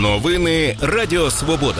Новини Радіо Свобода.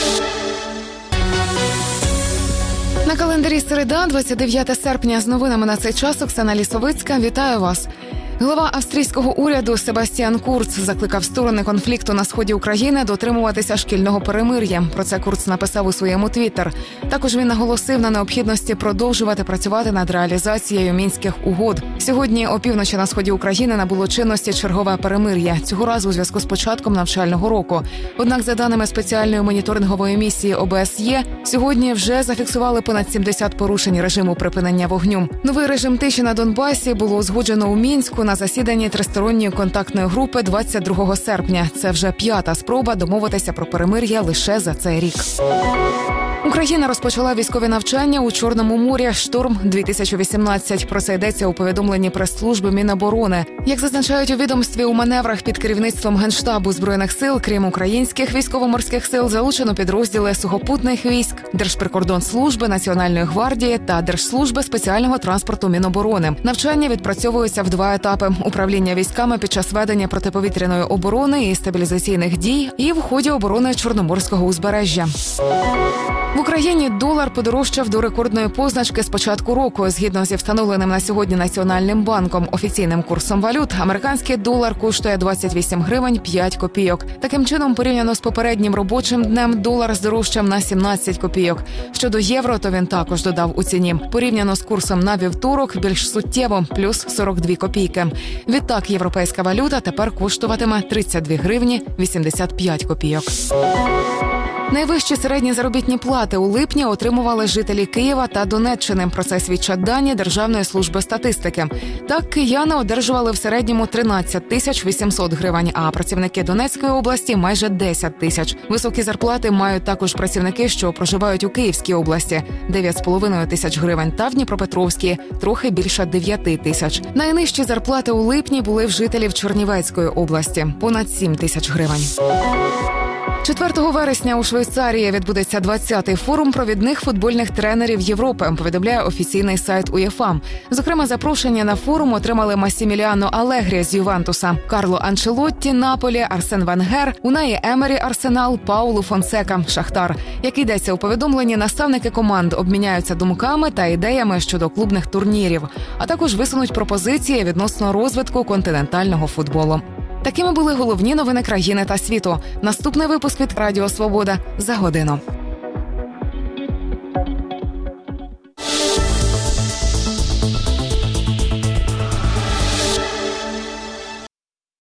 На календарі середа, 29 серпня. З новинами на цей час Оксана Лісовицька. Вітаю вас. Глава австрійського уряду Себастьян Курц закликав сторони конфлікту на сході України дотримуватися шкільного перемир'я. Про це Курц написав у своєму твіттер. Також він наголосив на необхідності продовжувати працювати над реалізацією мінських угод. Сьогодні опівночі на сході України набуло чинності чергове перемир'я. Цього разу у зв'язку з початком навчального року. Однак, за даними спеціальної моніторингової місії ОБСЄ, сьогодні вже зафіксували понад 70 порушень режиму припинення вогню. Новий режим тиші на Донбасі було узгоджено у Мінську на засіданні тристоронньої контактної групи 22 серпня. Це вже 5-та спроба домовитися про перемир'я лише за цей рік. Україна розпочала військові навчання у Чорному морі «Шторм-2018». Про це йдеться у повідомленні прес-служби Міноборони. Як зазначають у відомстві, у маневрах під керівництвом Генштабу Збройних сил, крім українських військово-морських сил, залучено підрозділи сухопутних військ, Держприкордонслужби, Національної гвардії та Держслужби спеціального транспорту Міноборони. Навчання відпрацьовуються в 2 етапи – управління військами під час ведення протиповітряної оборони і стабілізаційних дій і в ході оборони Чорноморського узбережжя. В Україні долар подорожчав до рекордної позначки з початку року. Згідно зі встановленим на сьогодні Національним банком офіційним курсом валют, американський долар коштує 28 гривень 5 копійок. Таким чином, порівняно з попереднім робочим днем, долар здорожчав на 17 копійок. Щодо євро, то він також додав у ціні. Порівняно з курсом на вівторок більш суттєво – плюс 42 копійки. Відтак, європейська валюта тепер коштуватиме 32 гривні 85 копійок. Найвищі середні заробітні плати у липні отримували жителі Києва та Донеччини. Про це свідчать дані Державної служби статистики. Так, кияни одержували в середньому 13 тисяч 800 гривень, а працівники Донецької області – майже 10 тисяч. Високі зарплати мають також працівники, що проживають у Київській області – 9,5 тисяч гривень, та в Дніпропетровській – трохи більше 9 тисяч. Найнижчі зарплати у липні були в жителів Чернівецької області – понад 7 тисяч гривень. 4 вересня у Швейцарії відбудеться 20-й форум провідних футбольних тренерів Європи, повідомляє офіційний сайт УЄФА. Зокрема, запрошення на форум отримали Масіміліано Алегрі з Ювентуса, Карло Анчелотті – Наполі, Арсен Венгер, Унаї Емері – Арсенал, Паулу Фонсека – Шахтар. Як йдеться у повідомленні, наставники команд обміняються думками та ідеями щодо клубних турнірів, а також висунуть пропозиції відносно розвитку континентального футболу. Такими були головні новини країни та світу. Наступний випуск від Радіо Свобода за годину.